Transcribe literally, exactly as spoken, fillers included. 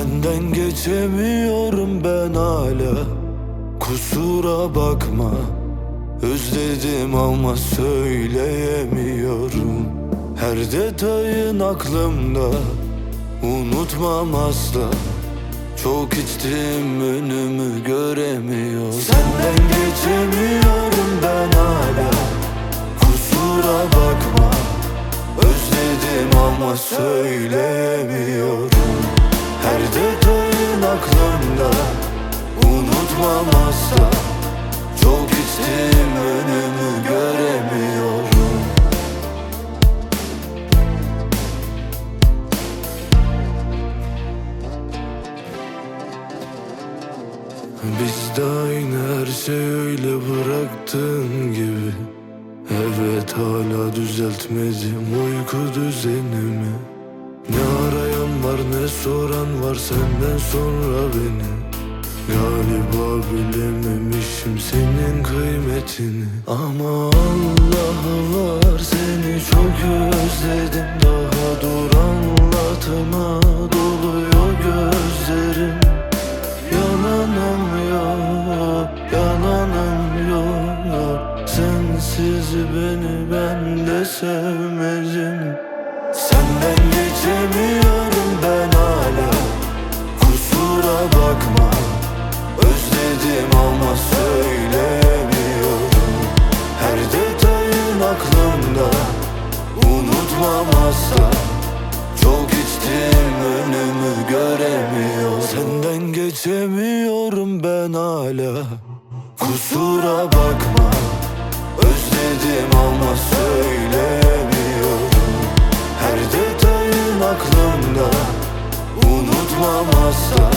Senden geçemiyorum ben hala, kusura bakma. Özledim ama söyleyemiyorum. Her detayın aklımda, unutmam asla. Çok içtim, önümü göremiyorum. Senden geçemiyorum ben hala, kusura bakma. Özledim ama söyleyemiyorum. Her detayın aklımda, unutmam asla. Çok içtim, önümü göremiyorum. Biz de aynı, her şey öyle bıraktığın gibi. Evet, hala düzeltmedim uyku düzenimi. Ne arayan var ne soran var senden sonra beni. Galiba bilememişim senin kıymetini. Ama Allah var, seni çok özledim. Daha dur anlatma, doluyor gözlerim. Yalanım yok, yalanım yok. Sensiz beni ben de sevmedim. Senden geçemiyorum ben hala, kusura bakma. Özledim ama söyleyemiyorum. Her detayın aklımda, unutmam asla. Çok içtim, önümü göremiyorum. Senden geçemiyorum ben hala, kusura bakma. Özledim ama söyleyemiyorum. Her detayın aklımda, unutmam asla.